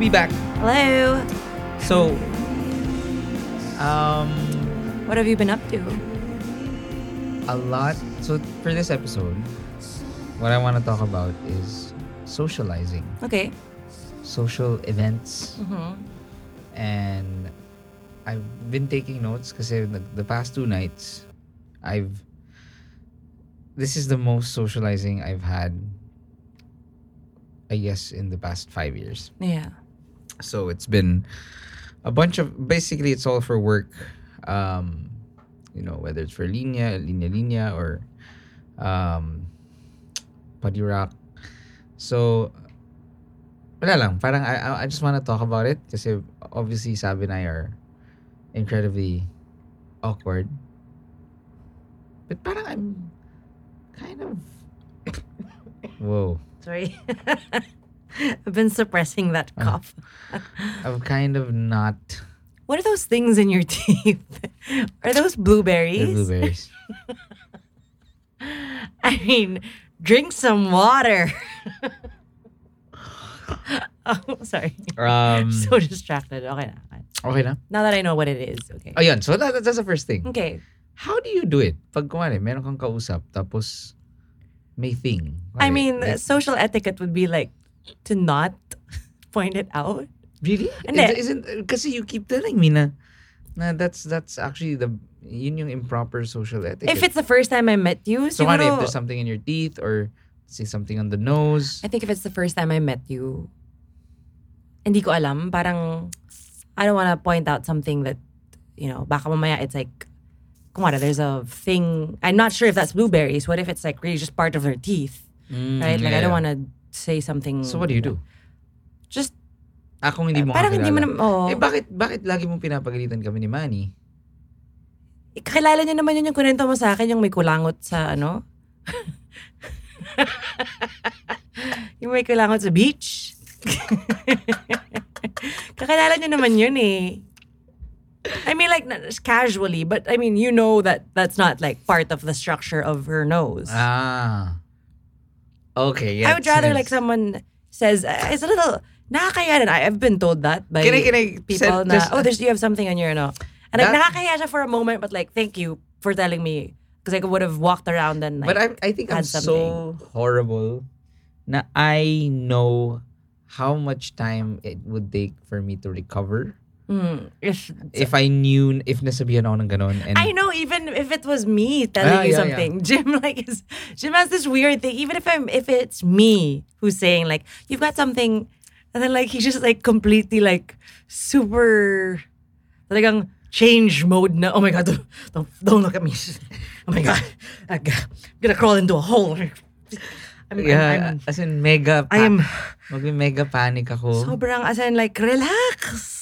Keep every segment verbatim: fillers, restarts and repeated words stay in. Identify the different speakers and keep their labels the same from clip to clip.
Speaker 1: be back.
Speaker 2: Hello.
Speaker 1: So, um,
Speaker 2: What have you been up to?
Speaker 1: a lot. So for this episode, what I want to talk about is socializing,
Speaker 2: Okay.
Speaker 1: social events,
Speaker 2: Mm-hmm.
Speaker 1: and I've been taking notes because the, the past two nights, I've this is the most socializing I've had, I guess, in the past five years.
Speaker 2: Yeah.
Speaker 1: So it's been a bunch of basically it's all for work. Um, you know, whether it's for Linya, Linya Linya or um Padirak. So wala lang, parang I I- I just want to talk about it kasi obviously Sabi and I are incredibly awkward. But parang I'm kind of whoa.
Speaker 2: Sorry. I've been suppressing that
Speaker 1: Uh.
Speaker 2: cough.
Speaker 1: I'm kind of not
Speaker 2: What are those things in your teeth? Are those blueberries?
Speaker 1: the blueberries.
Speaker 2: I mean, drink some water. Oh, sorry.
Speaker 1: Um
Speaker 2: So distracted. Okay na. okay.
Speaker 1: okay na.
Speaker 2: Now that I know what it is. Okay.
Speaker 1: Ayun, so that, that's the first thing.
Speaker 2: Okay.
Speaker 1: How do you do it? Pag kumari, meron kang kausap, tapos may thing.
Speaker 2: I
Speaker 1: Kumari,
Speaker 2: mean,
Speaker 1: like,
Speaker 2: social etiquette would be like to not point it out.
Speaker 1: really?
Speaker 2: Hindi.
Speaker 1: Is, isn't, kasi you keep telling me na, na that's that's actually the, yun yung improper social etiquette.
Speaker 2: If it's the first time I met you,
Speaker 1: so kumari, if
Speaker 2: siguro-
Speaker 1: there's something in your teeth or say something on the nose.
Speaker 2: I think if it's the first time I met you, hindi ko alam. Parang, I don't want to point out something that, you know, baka mamaya it's like, kumara, there's a thing, I'm not sure if that's blueberries. What if it's like really just part of their teeth,
Speaker 1: Mm,
Speaker 2: right? Like,
Speaker 1: yeah,
Speaker 2: I don't
Speaker 1: yeah.
Speaker 2: want to say something.
Speaker 1: So what do you do?
Speaker 2: Just,
Speaker 1: Ah, kung hindi mo
Speaker 2: parang hindi mo
Speaker 1: kakilala.
Speaker 2: naman, oh.
Speaker 1: Eh bakit, bakit lagi mong pinapagalitan kami ni Manny?
Speaker 2: Kakilala niyo naman yun yung kunento mo sa akin, yung may kulangot sa ano? Yung may kulangot sa beach. Kakilala niyo naman yun eh. I mean, like, not just casually, but I mean, you know that that's not like part of the structure of her nose.
Speaker 1: Ah. Okay, yeah.
Speaker 2: I would rather
Speaker 1: yes.
Speaker 2: like someone says, uh, it's a little, nakakaya na. I've been told that by
Speaker 1: Can I- can I
Speaker 2: people
Speaker 1: send
Speaker 2: na,
Speaker 1: just-
Speaker 2: oh, there's, you have something on your, no. And like,
Speaker 1: That-
Speaker 2: nakakaya siya for a moment, but like, thank you for telling me. Because I would have walked around and like,
Speaker 1: But I, I think I'm
Speaker 2: had
Speaker 1: so horrible na I know how much time it would take for me to recover.
Speaker 2: mm, if,
Speaker 1: If I knew, if nasabihan ako ng ganon. And
Speaker 2: I know, even if it was me telling
Speaker 1: Ah,
Speaker 2: you
Speaker 1: yeah,
Speaker 2: something, Jim like is Jim has this weird thing. Even if I'm, if it's me who's saying like you've got something, and then like he's just like completely like super, talagang change mode na. Oh my god, don't don't, don't look at me. Oh my god, I'm gonna crawl into a hole. I'm,
Speaker 1: yeah,
Speaker 2: I'm,
Speaker 1: as in mega,
Speaker 2: I am
Speaker 1: magme-mega panic ako.
Speaker 2: sobrang as in like relax.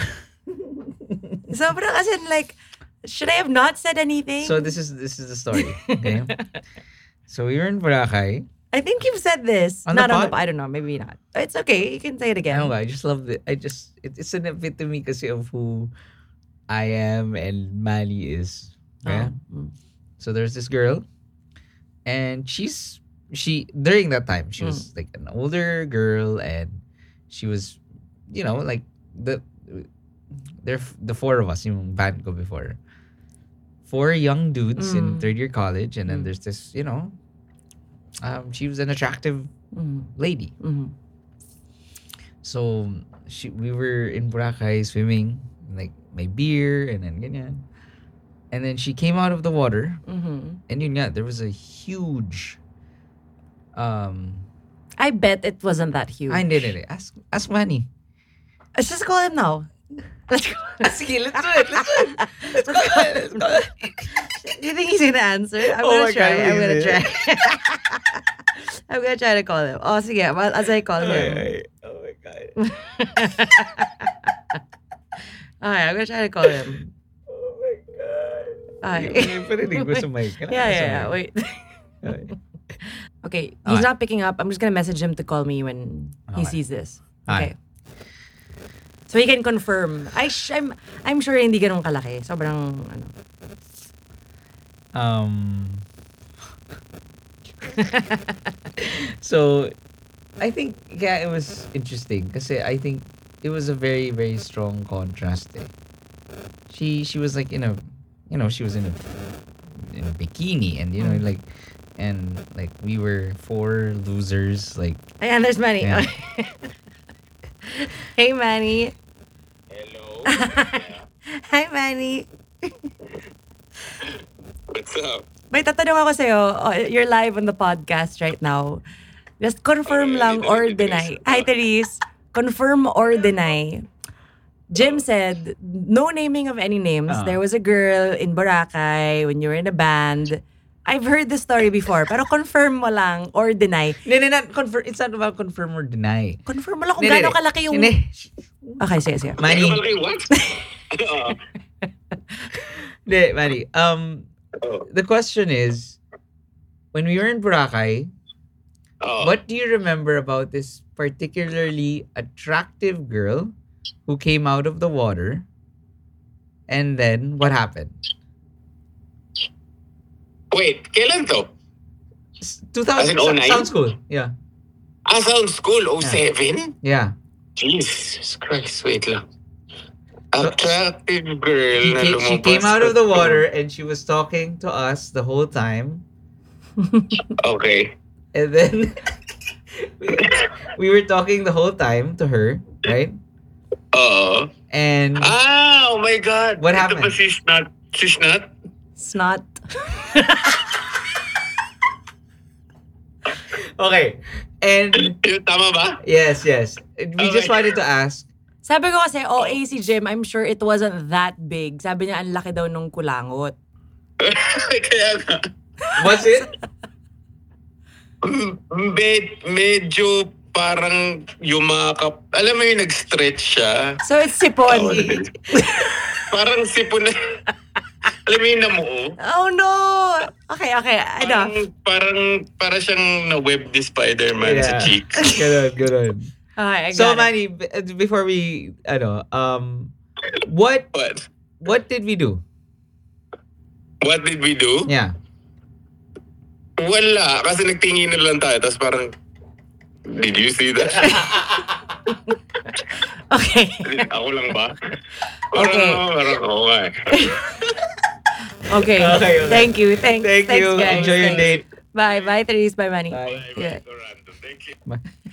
Speaker 2: Sobrang as in like, should I have not said anything?
Speaker 1: So this is this is the story. Okay. So we were in Boracay.
Speaker 2: I think you've said this.
Speaker 1: On the
Speaker 2: not on the
Speaker 1: pod?
Speaker 2: I don't know, maybe not. It's okay. You can say it again.
Speaker 1: I don't know, I just love it. I just it, it's an epitome kasi of who I am and Mali is. Okay?
Speaker 2: Oh, mm.
Speaker 1: So there's this girl, and she's she during that time she was like an older girl, and she was, you know, like the there the four of us, yung band ko before, four young dudes in
Speaker 2: Mm.
Speaker 1: third year college, and then
Speaker 2: Mm.
Speaker 1: there's this, you know, um, she was an attractive
Speaker 2: Mm.
Speaker 1: lady.
Speaker 2: Mhm.
Speaker 1: So she we were in Boracay swimming, like my beer, and then ganyan. And then she came out of the water,
Speaker 2: Mhm.
Speaker 1: and yun nga, there was a huge um
Speaker 2: I bet it wasn't that huge.
Speaker 1: I did it. Ask ask Manny.
Speaker 2: Let's just call him now. Let's go.
Speaker 1: Sige, let's do it. Let's do it. Let's go. Let's go.
Speaker 2: You think he's gonna answer? I'm
Speaker 1: Oh
Speaker 2: gonna
Speaker 1: my
Speaker 2: try.
Speaker 1: God,
Speaker 2: I'm gonna
Speaker 1: please.
Speaker 2: try. I'm gonna try to call him. Oh, sige. Well, as I call him.
Speaker 1: Ay, ay. Oh my god.
Speaker 2: Okay, I'm gonna try to call him.
Speaker 1: Oh my god.
Speaker 2: Ay.
Speaker 1: Yung parinig ko sa mic.
Speaker 2: Yeah, yeah, yeah. Wait.
Speaker 1: Ay.
Speaker 2: Okay, he's
Speaker 1: Okay.
Speaker 2: not picking up. I'm just gonna message him to call me when he
Speaker 1: Okay.
Speaker 2: sees this.
Speaker 1: Okay.
Speaker 2: Okay. So he can confirm. I sh- I'm I'm sure hindi ganun kalaki. Sobrang ano.
Speaker 1: Um So I think yeah, it was interesting kasi I think it was a very very strong contrast. Eh. She she was like in a, you know, she was in a in a bikini, and you know
Speaker 2: Mm.
Speaker 1: like, and like we were four losers like.
Speaker 2: Ayan, there's Manny.
Speaker 1: Yeah.
Speaker 2: Hey, Manny.
Speaker 3: Hello.
Speaker 2: Hi, Manny.
Speaker 3: What's up?
Speaker 2: May tatanong ako sa'yo. Oh, you're live on the podcast right now. Just confirm
Speaker 3: Okay,
Speaker 2: lang
Speaker 3: dito,
Speaker 2: or
Speaker 3: dito,
Speaker 2: deny.
Speaker 3: dito.
Speaker 2: Hi, Therese. Confirm or deny. Jim said, no naming of any names.
Speaker 1: Ah.
Speaker 2: There was a girl in Boracay when you were in a band. I've heard this story before, pero confirm mo lang or deny.
Speaker 1: No, no, not confirm. It's not about confirm or deny.
Speaker 2: Confirm mo lang kung
Speaker 1: Hindi,
Speaker 2: gaano
Speaker 1: hindi.
Speaker 2: kalaki yung...
Speaker 1: Hindi.
Speaker 2: Okay, sige, sige.
Speaker 1: Manny.
Speaker 3: Ano malaki, what? Oo.
Speaker 1: Hindi, Manny. Um,
Speaker 3: Oo.
Speaker 1: the question is, when we were in Boracay,
Speaker 3: Oo.
Speaker 1: what do you remember about this particularly attractive girl who came out of the water? And then, what happened?
Speaker 3: Wait, kailan to?
Speaker 1: S- two thousand,
Speaker 3: As in oh nine?
Speaker 1: sounds cool. Yeah.
Speaker 3: Ah, sound school, oh seven?
Speaker 1: Yeah.
Speaker 3: Jesus Christ, wait lang. Attractive girl
Speaker 1: She,
Speaker 3: na
Speaker 1: ca- she
Speaker 3: lumabas.
Speaker 1: came out of the water and she was talking to us the whole time.
Speaker 3: Okay.
Speaker 1: And then, we, we were talking the whole time to her, right?
Speaker 3: Oo.
Speaker 1: And
Speaker 3: Ah, oh my God.
Speaker 1: What
Speaker 3: Ito
Speaker 1: happened?
Speaker 3: ba si Snot? Si Snot?
Speaker 2: Snot.
Speaker 1: okay. And
Speaker 3: Yun, tama ba?
Speaker 1: yes, yes. We just
Speaker 3: Okay.
Speaker 1: wanted to ask.
Speaker 2: Sabi ko kasi, O A si Jim, I'm sure it wasn't that big. Sabi niya, ang laki daw nung kulangot.
Speaker 3: Kaya nga.
Speaker 1: Was it?
Speaker 3: M- med- medyo parang yumakap. Alam mo yung nag-stretch siya.
Speaker 2: So it's sipon.
Speaker 3: Parang sipon na. Alam mo yung namuo.
Speaker 2: Oh no! Okay, okay.
Speaker 3: Parang,
Speaker 2: Ano?
Speaker 3: parang, para siyang na-web ni Spider-Man sa cheeks.
Speaker 1: Good, good.
Speaker 2: Okay, I got
Speaker 1: So,
Speaker 2: it.
Speaker 1: Manny, b- uh, before we, ano, um, what,
Speaker 3: What?
Speaker 1: what did we do?
Speaker 3: What did we do?
Speaker 1: Yeah.
Speaker 3: Wala. Kasi nagtingin na lang tayo. Tapos parang, did you see that?
Speaker 2: Okay.
Speaker 3: Ako lang ba? Parang,
Speaker 2: Okay.
Speaker 3: Parang, oo nga eh.
Speaker 2: Okay.
Speaker 1: Okay, okay.
Speaker 2: Thank you. Thank,
Speaker 1: Thank
Speaker 2: thanks,
Speaker 1: you.
Speaker 2: guys.
Speaker 1: Enjoy your
Speaker 2: Thanks.
Speaker 1: date.
Speaker 2: Bye. Bye, Therese. Bye, Manny.
Speaker 1: Bye.
Speaker 2: Yeah.
Speaker 3: So random. Thank you.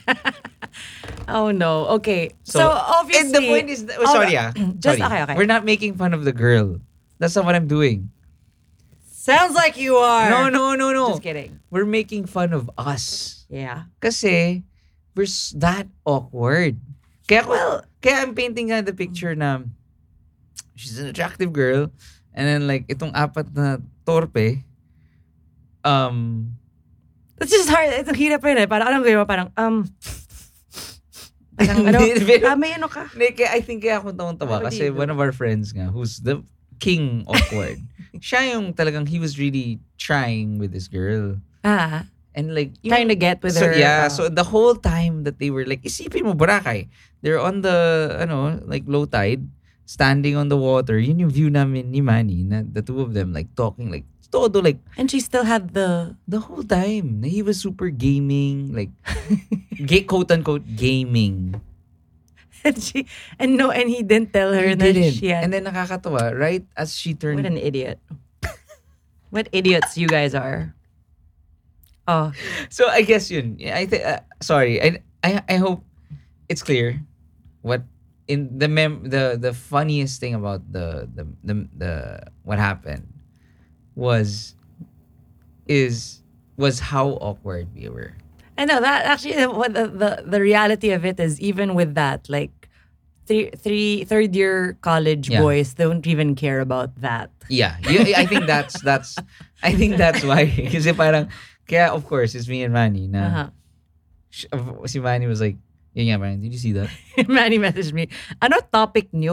Speaker 2: Oh no. Okay. So, obviously...
Speaker 1: And the point is, oh, sorry ah.
Speaker 2: Just,
Speaker 1: sorry.
Speaker 2: okay, okay.
Speaker 1: We're not making fun of the girl. That's not what I'm doing.
Speaker 2: Sounds like you are.
Speaker 1: No, no, no, no.
Speaker 2: Just kidding.
Speaker 1: We're making fun of us.
Speaker 2: Yeah.
Speaker 1: Kasi, we're s- that awkward. Kaya, ko,
Speaker 2: Well-
Speaker 1: kaya I'm painting nga the picture na she's an attractive girl and then like itong apat na torpe, um,
Speaker 2: It's just hard. It's hirap rin eh. Parang anong gawin mo? Parang, um... Parang ano?
Speaker 1: Pero-
Speaker 2: ah, may ano ka?
Speaker 1: Hindi, kaya, I think kaya akong tawang-tawa
Speaker 2: What do
Speaker 1: kasi
Speaker 2: you do?
Speaker 1: one of our friends nga, who's the king awkward, siya yung talagang, he was really trying with this girl.
Speaker 2: Ah.
Speaker 1: And like, yung-
Speaker 2: Trying to get with
Speaker 1: so,
Speaker 2: her.
Speaker 1: Yeah,
Speaker 2: uh,
Speaker 1: so the whole time that they were like, isipin mo, Boracay, they're on the, ano, like low tide, standing on the water. Yun yung view namin ni Manny, na the two of them like talking, like, todo, like,
Speaker 2: and she still had the...
Speaker 1: the whole time. Na he was super gaming, like, ga- quote-unquote gaming.
Speaker 2: And she... And no, and he didn't tell her
Speaker 1: He
Speaker 2: that
Speaker 1: didn't.
Speaker 2: she had...
Speaker 1: And then nakakatawa, right as she turned...
Speaker 2: What an idiot. What idiots you guys are. Oh.
Speaker 1: So I guess yun. I think uh, sorry. I, I I hope it's clear what in the mem the the funniest thing about the the the, the what happened was is was how awkward we were.
Speaker 2: I know that actually what the, the the reality of it is even with that like three three third year college
Speaker 1: Yeah.
Speaker 2: boys don't even care about that.
Speaker 1: Yeah, you, I think that's that's I think that's why kasi parang kaya of course it's me and Manny na
Speaker 2: Uh-huh.
Speaker 1: sh- si Manny was like yun nga parang, did you see that?
Speaker 2: Manny messaged me, ano topic nyo?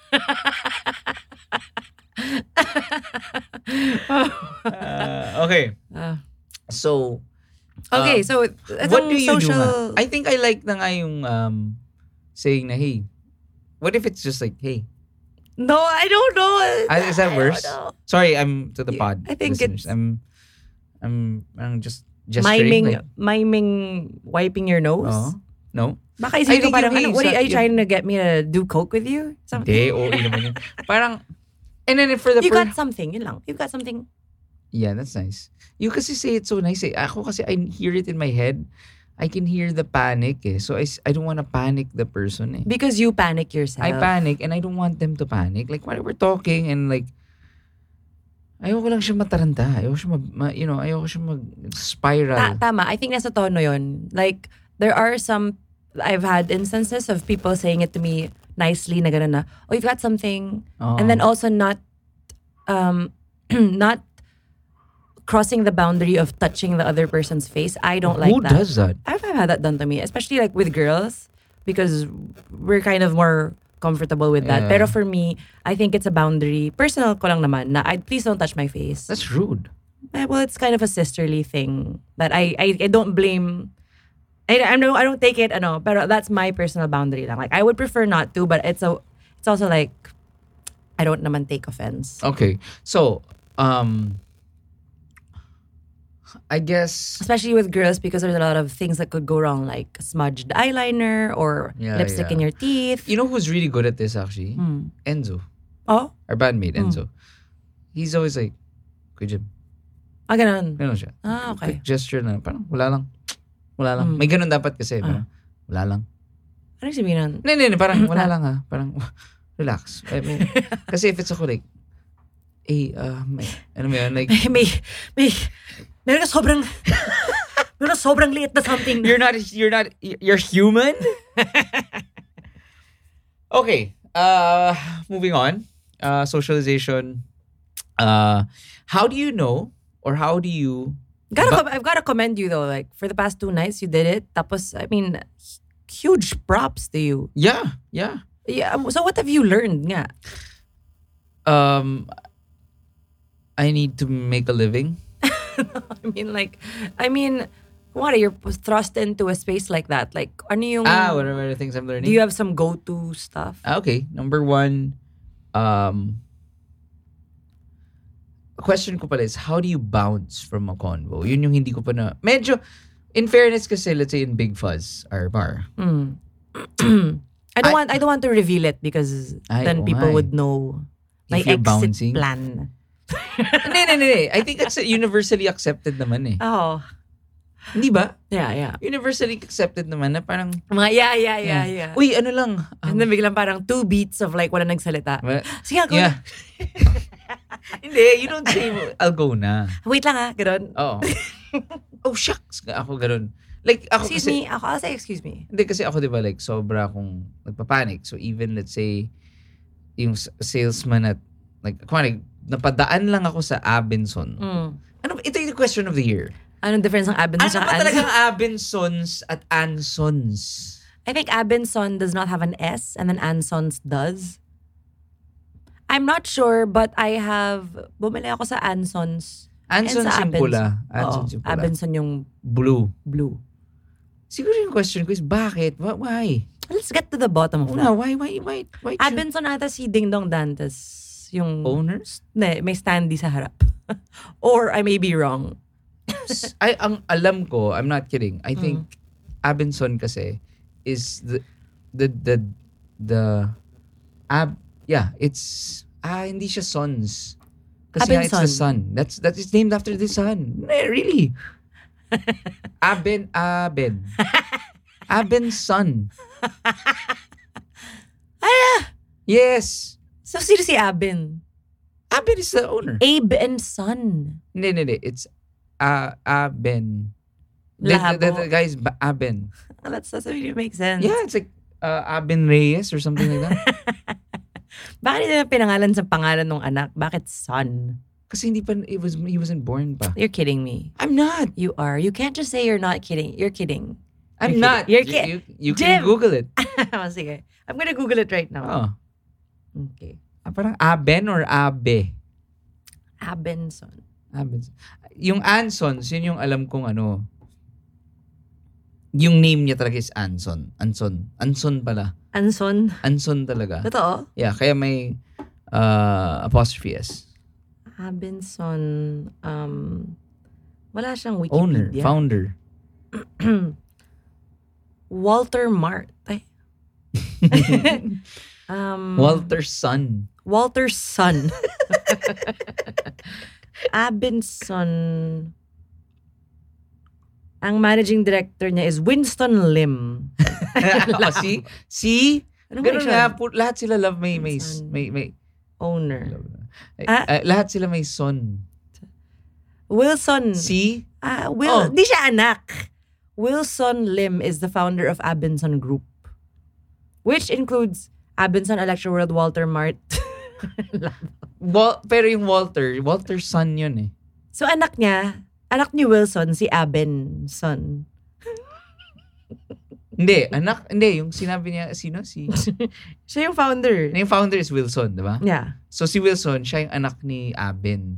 Speaker 1: Uh, okay.
Speaker 2: Ah.
Speaker 1: So
Speaker 2: Okay,
Speaker 1: Um,
Speaker 2: so
Speaker 1: what do you
Speaker 2: social...
Speaker 1: do nga? I think I like na nga yung um, saying na, hey, what if it's just like, hey,
Speaker 2: No, I don't know.
Speaker 1: Ah, is that
Speaker 2: I don't
Speaker 1: worse?
Speaker 2: know.
Speaker 1: sorry, I'm to the
Speaker 2: Yeah,
Speaker 1: pod.
Speaker 2: I think
Speaker 1: listeners.
Speaker 2: it's-
Speaker 1: I'm, I'm, I'm just gesturing.
Speaker 2: Miming,
Speaker 1: Like,
Speaker 2: miming, wiping your nose.
Speaker 1: oh, no.
Speaker 2: Baka
Speaker 1: I
Speaker 2: isipin ko
Speaker 1: think
Speaker 2: parang,
Speaker 1: yung
Speaker 2: ano, what are you, are you
Speaker 1: yung-
Speaker 2: trying to get me to do coke with you? Something.
Speaker 1: Hindi, oo naman yun. Parang, and then for the
Speaker 2: You
Speaker 1: per-
Speaker 2: got something, yun lang. You got something.
Speaker 1: Yeah, that's nice. You kasi say it so nice eh. Ako kasi I hear it in my head. I can hear the panic eh. So I, s- I don't want to panic the person eh.
Speaker 2: Because you panic yourself.
Speaker 1: I panic and I don't want them to panic. Like when we're talking and like, ayoko lang siya mataranta. Ayoko siya mag, ma, you know, ayoko siya mag-spiral.
Speaker 2: Ta- tama. I think nasa tono yun. Like, there are some, I've had instances of people saying it to me nicely na gano'n na, oh, you've got something.
Speaker 1: Oo.
Speaker 2: And then also not, um, not crossing the boundary of touching the other person's face. I don't like
Speaker 1: Who
Speaker 2: that.
Speaker 1: does that?
Speaker 2: I've, I've had that done to me, especially like with girls, because we're kind of more comfortable with that.
Speaker 1: Yeah.
Speaker 2: Pero for me, I think it's a boundary. Personal ko lang naman na I please don't touch my face.
Speaker 1: That's rude.
Speaker 2: Eh, well, it's kind of a sisterly thing that I I, I don't blame. I, I don't I don't take it ano, pero that's my personal boundary lang. Like I would prefer not to, but it's a it's also like I don't naman take offense.
Speaker 1: Okay. So, um, I guess,
Speaker 2: Especially with girls because there's a lot of things that could go wrong, like smudged eyeliner or
Speaker 1: Yeah,
Speaker 2: lipstick
Speaker 1: yeah.
Speaker 2: in your teeth.
Speaker 1: you know who's really good at this actually?
Speaker 2: Hmm.
Speaker 1: Enzo.
Speaker 2: Oh,
Speaker 1: Our bandmate,
Speaker 2: Mm.
Speaker 1: Enzo. He's always like, Kuya Jim.
Speaker 2: ah, ganun.
Speaker 1: Ganun siya.
Speaker 2: Ah, okay.
Speaker 1: Quick gesture na, parang wala lang. Wala lang.
Speaker 2: Mm.
Speaker 1: May ganun dapat kasi.
Speaker 2: Ah.
Speaker 1: Parang, wala lang.
Speaker 2: Ano yung sabihin nun?
Speaker 1: Hindi, hindi, hindi, parang wala
Speaker 2: Ah.
Speaker 1: lang ha. Parang, relax. I mean, kasi if it's ako like, eh, uh, may, ano mo yun, like,
Speaker 2: May, may, may, meron ka sobrang, meron ka sobrang liit na something.
Speaker 1: you're not, you're not, you're human? Okay. Uh, moving on. Uh, socialization. Uh, how do you know, or how do you,
Speaker 2: Gotta
Speaker 1: But-
Speaker 2: com- I've got to commend you though. Like for the past two nights, you did it. Tapos, I mean, huge props to you.
Speaker 1: yeah, yeah.
Speaker 2: Yeah. So what have you learned? Nga.
Speaker 1: Um, I need to make a living.
Speaker 2: I mean, like, I mean, what you're thrust into a space like that? Like, ano yung?
Speaker 1: Ah, what are the things I'm learning?
Speaker 2: Do you have some go-to stuff?
Speaker 1: Ah, okay. Number one, um, question ko pala is, how do you bounce from a convo? Yun yung hindi ko pa na, medyo, in fairness kasi, let's say in Big Fuzz, our bar,
Speaker 2: Mm. I don't
Speaker 1: I-
Speaker 2: want. I don't want to reveal it because
Speaker 1: Ay,
Speaker 2: then
Speaker 1: oo
Speaker 2: people
Speaker 1: nga eh.
Speaker 2: would know my
Speaker 1: If you're
Speaker 2: exit
Speaker 1: bouncing.
Speaker 2: plan.
Speaker 1: hindi, hindi, hindi. I think that's universally accepted naman eh.
Speaker 2: Oh,
Speaker 1: Hindi ba?
Speaker 2: yeah, yeah.
Speaker 1: Universally accepted naman na parang,
Speaker 2: Mga yeah, yeah, yeah, yeah.
Speaker 1: uy, ano lang.
Speaker 2: And
Speaker 1: Um,
Speaker 2: then biglang parang two beats of like wala nagsalita.
Speaker 1: well,
Speaker 2: Sige, go
Speaker 1: yeah.
Speaker 2: na.
Speaker 1: Hindi, you don't say, I'll go na.
Speaker 2: Wait lang ah, ganun.
Speaker 1: Oo. Oh, shucks. Ako ganun. Like, ako
Speaker 2: Excuse
Speaker 1: kasi,
Speaker 2: me, ako, I'll say excuse me.
Speaker 1: hindi kasi ako, di ba, like, sobra akong nagpapanik. So, even, let's say, yung s- salesman at, like, kumari, napadaan lang ako sa Abenson.
Speaker 2: Mm.
Speaker 1: Ano, ito yung question of the year.
Speaker 2: Anong difference ng Abenson
Speaker 1: Ano
Speaker 2: sa
Speaker 1: ba
Speaker 2: Anson?
Speaker 1: talagang Abensons at Ansons?
Speaker 2: I think Abenson does not have an S and then Ansons does. I'm not sure, but I have, bumili ako sa Ansons.
Speaker 1: Ansons
Speaker 2: sa
Speaker 1: yung
Speaker 2: Abenson.
Speaker 1: pula.
Speaker 2: Oo,
Speaker 1: Ansons yung pula.
Speaker 2: Abenson yung
Speaker 1: Blue.
Speaker 2: blue.
Speaker 1: Siguro yung question ko is, bakit? Wh- Why?
Speaker 2: Let's get to the bottom of
Speaker 1: Una,
Speaker 2: that.
Speaker 1: why, why, why, why? should-
Speaker 2: Abenson ata si Ding Dong Dantes. Yung,
Speaker 1: Owners?
Speaker 2: ne, may standee sa harap. Or I may be wrong.
Speaker 1: I ang alam ko, I'm not kidding. I think
Speaker 2: Mm.
Speaker 1: Abenson kasi is the the the the ab yeah, it's ah hindi siya sons. Kasi nga, it's the
Speaker 2: Abenson.
Speaker 1: sun. That's that is named after the sun. Eh, really? Aben Aben. Abenson. Yes.
Speaker 2: So sino si Aben?
Speaker 1: Aben is the owner.
Speaker 2: Abe and Son.
Speaker 1: Hindi, hindi, hindi. It's uh, Aben. The, the, the,
Speaker 2: Lahabo.
Speaker 1: the guy is Ba- Aben.
Speaker 2: That doesn't really make sense.
Speaker 1: Yeah, it's like uh, Aben Reyes or something like that.
Speaker 2: Bakit nila pinangalan sa pangalan ng anak? Bakit Son?
Speaker 1: Kasi hindi pa, it was, he wasn't born pa.
Speaker 2: You're kidding me.
Speaker 1: I'm not.
Speaker 2: You are. You can't just say you're not kidding. You're kidding.
Speaker 1: I'm
Speaker 2: You're
Speaker 1: not.
Speaker 2: kidding. You're
Speaker 1: You-
Speaker 2: kid-
Speaker 1: You, you
Speaker 2: Jim.
Speaker 1: can Google it.
Speaker 2: Oh, sige. I'm gonna Google it right now.
Speaker 1: Oh.
Speaker 2: Okay.
Speaker 1: Ah, parang Aben or Abe?
Speaker 2: Abenson.
Speaker 1: Aben. Yung Ansons, yun yung alam kong ano, yung name niya talaga is Anson. Anson. Anson pala.
Speaker 2: Anson.
Speaker 1: Anson talaga.
Speaker 2: Totoo?
Speaker 1: Yeah, kaya may uh, apostrophe S.
Speaker 2: Abenson. Um, wala siyang
Speaker 1: Owner,
Speaker 2: Wikipedia.
Speaker 1: founder.
Speaker 2: Walter Mart. Ay. um,
Speaker 1: Walter's son.
Speaker 2: Walter's son. Abinson. Ang managing director niya is Winston Lim.
Speaker 1: Oh, see? See?
Speaker 2: Ano
Speaker 1: Ganun
Speaker 2: ba
Speaker 1: nga,
Speaker 2: siya?
Speaker 1: pu- lahat sila love may, may,
Speaker 2: Son.
Speaker 1: may, may,
Speaker 2: Owner.
Speaker 1: ay,
Speaker 2: Ah.
Speaker 1: ay, lahat sila may son.
Speaker 2: Wilson.
Speaker 1: See?
Speaker 2: Ah, Will.
Speaker 1: Oh.
Speaker 2: Di siya anak. Wilson Lim is the founder of Abinson Group, which includes Abinson Electro World, Walter Mart.
Speaker 1: Wal- pero yung Walter, Walter's son yun eh.
Speaker 2: So anak niya, anak ni Wilson, si Abenson.
Speaker 1: Hindi, anak, hindi, yung sinabi niya, sino? Si,
Speaker 2: Siya yung founder.
Speaker 1: yung founder is Wilson, di ba?
Speaker 2: Yeah.
Speaker 1: So si Wilson, siya yung anak ni Aben.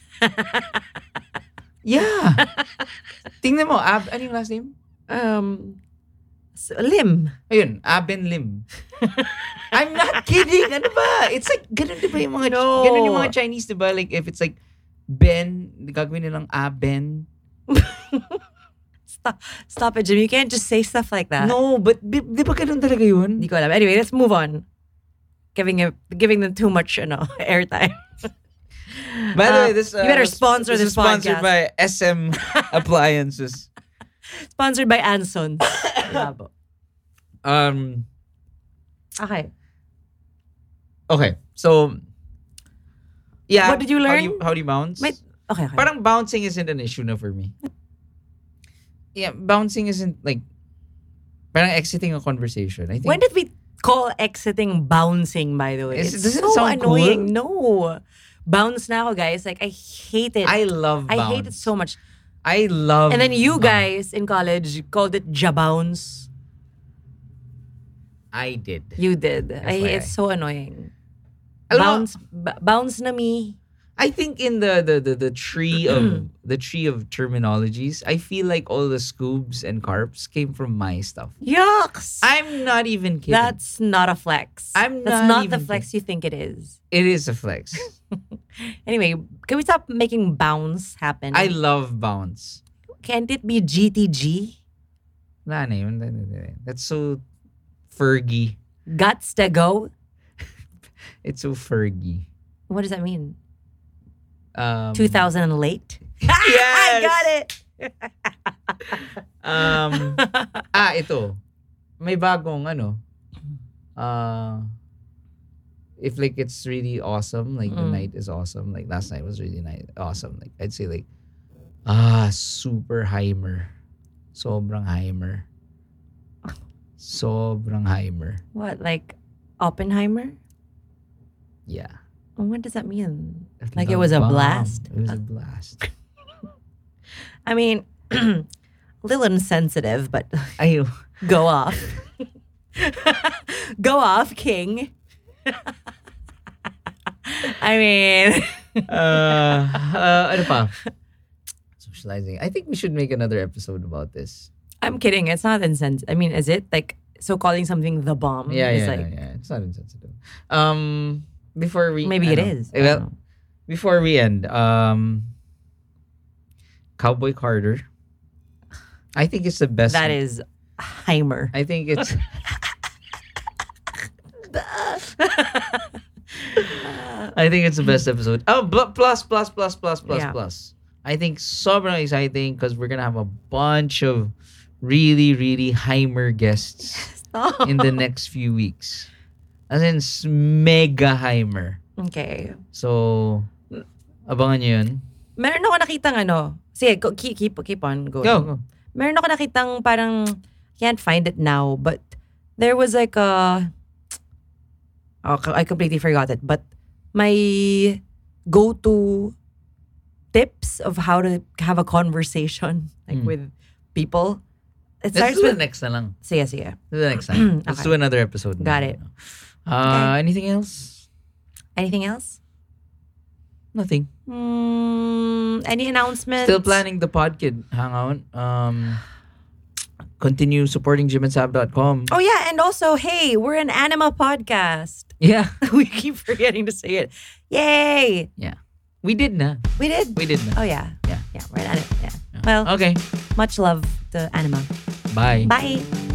Speaker 1: Yeah. Tingnan mo, Ab, ano yung last name?
Speaker 2: Um, so, Lim.
Speaker 1: Ayun, Aben Lim. I'm not kidding. Ano ba? It's like, ganun di ba yung mga,
Speaker 2: No.
Speaker 1: ganun yung mga Chinese, di ba? Like, if it's like, Ben, gagawin nilang Aben.
Speaker 2: Stop, stop it, Jim. You can't just say stuff like that.
Speaker 1: No, but di, di ba ganun talaga yun?
Speaker 2: Hindi ko alam. Anyway, let's move on. Giving it, giving them too much, you know, airtime.
Speaker 1: By the
Speaker 2: Uh,
Speaker 1: way, this, uh,
Speaker 2: you better sponsor
Speaker 1: this
Speaker 2: this
Speaker 1: is sponsored
Speaker 2: podcast.
Speaker 1: by S M Appliances.
Speaker 2: Sponsored by Anson. Labo.
Speaker 1: Um,
Speaker 2: Okay.
Speaker 1: okay, so, yeah.
Speaker 2: What did you
Speaker 1: How
Speaker 2: learn?
Speaker 1: do you, how do you bounce?
Speaker 2: May, okay, okay.
Speaker 1: Parang bouncing isn't an issue na for me. Yeah, bouncing isn't like, parang exiting a conversation. I think.
Speaker 2: When did we call exiting bouncing, by the way?
Speaker 1: Is-
Speaker 2: It's
Speaker 1: does it
Speaker 2: so
Speaker 1: sound cool?
Speaker 2: annoying. No. Bounce na ako, guys. Like, I hate it.
Speaker 1: I love
Speaker 2: I
Speaker 1: bounce.
Speaker 2: hate it so much.
Speaker 1: I love
Speaker 2: And then you
Speaker 1: bounce.
Speaker 2: guys in college called it jabounce.
Speaker 1: I did.
Speaker 2: You did. I,
Speaker 1: F Y I.
Speaker 2: it's so annoying.
Speaker 1: Alam mo,
Speaker 2: Bounce, b- bounce na me.
Speaker 1: I think in the the the, the tree of the tree of terminologies, I feel like all the scoobs and carps came from my stuff.
Speaker 2: Yucks.
Speaker 1: I'm not even kidding.
Speaker 2: That's not a flex.
Speaker 1: I'm
Speaker 2: That's
Speaker 1: not
Speaker 2: not the
Speaker 1: even
Speaker 2: flex you think it is.
Speaker 1: it is a flex.
Speaker 2: Anyway, can we stop making bounce happen?
Speaker 1: I love bounce.
Speaker 2: Can't it be G T G?
Speaker 1: Wala na yun. That's so Fergie.
Speaker 2: Guts to go?
Speaker 1: It's so Fergie.
Speaker 2: What does that mean?
Speaker 1: Um,
Speaker 2: two thousand and late?
Speaker 1: Yes!
Speaker 2: I got it!
Speaker 1: Um, ah, ito. May bagong ano. Uh, if like it's really awesome, like the
Speaker 2: Mm.
Speaker 1: night is awesome. Like last night was really night awesome. Like I'd say like, ah, super Heimer. Sobrang Heimer. Sobrang Heimer.
Speaker 2: What, like Oppenheimer?
Speaker 1: Yeah.
Speaker 2: What does that mean?
Speaker 1: At
Speaker 2: Like it
Speaker 1: love
Speaker 2: was a
Speaker 1: bomb.
Speaker 2: blast?
Speaker 1: It was a blast.
Speaker 2: I mean, a little insensitive, but
Speaker 1: Ayo.
Speaker 2: go off. Go off, King. I mean,
Speaker 1: uh, uh, ano pa? Socializing. I think we should make another episode about this.
Speaker 2: I'm kidding. It's not insensitive. I mean, is it like so calling something the bomb?
Speaker 1: Yeah,
Speaker 2: is
Speaker 1: yeah,
Speaker 2: like,
Speaker 1: yeah. It's not insensitive. Um, before we
Speaker 2: Maybe it
Speaker 1: ano,
Speaker 2: is.
Speaker 1: eh,
Speaker 2: I
Speaker 1: well,
Speaker 2: don't know.
Speaker 1: before we end, um, Cowboy Carter. I think it's the best.
Speaker 2: That is Heimer.
Speaker 1: I think it's. I think it's the best episode. Oh, bl- plus, plus, plus, plus, plus,
Speaker 2: Yeah.
Speaker 1: plus. I think sobrang exciting because we're gonna have a bunch of really, really Heimer guests in the next few weeks. As in, s- mega Heimer.
Speaker 2: Okay.
Speaker 1: So, abangan nyo yun.
Speaker 2: Meron ako nakitang ano. Sige, go- keep, keep, keep on going.
Speaker 1: Go, go.
Speaker 2: Meron ako nakitang parang, can't find it now, but there was like a, oh, I completely forgot it, but my go-to tips of how to have a conversation like
Speaker 1: Mm.
Speaker 2: with people. It
Speaker 1: Let's
Speaker 2: starts
Speaker 1: do
Speaker 2: with,
Speaker 1: the next na lang.
Speaker 2: sige, sige.
Speaker 1: Do the next time. Let's
Speaker 2: Okay.
Speaker 1: do another episode.
Speaker 2: Got it.
Speaker 1: Uh, Anything else?
Speaker 2: Anything else?
Speaker 1: Nothing.
Speaker 2: Mm, any announcements?
Speaker 1: Still planning the Podkid hangout. Um, continue supporting jim and sab dot com.
Speaker 2: Oh yeah, and also, hey, we're an anima podcast.
Speaker 1: Yeah.
Speaker 2: We keep forgetting to say it. Yay!
Speaker 1: Yeah. We did na.
Speaker 2: We did.
Speaker 1: We did na.
Speaker 2: Oh yeah.
Speaker 1: Yeah.
Speaker 2: Yeah, we're an anima. Yeah. Well,
Speaker 1: Okay.
Speaker 2: much love to anima.
Speaker 1: Bye.
Speaker 2: Bye.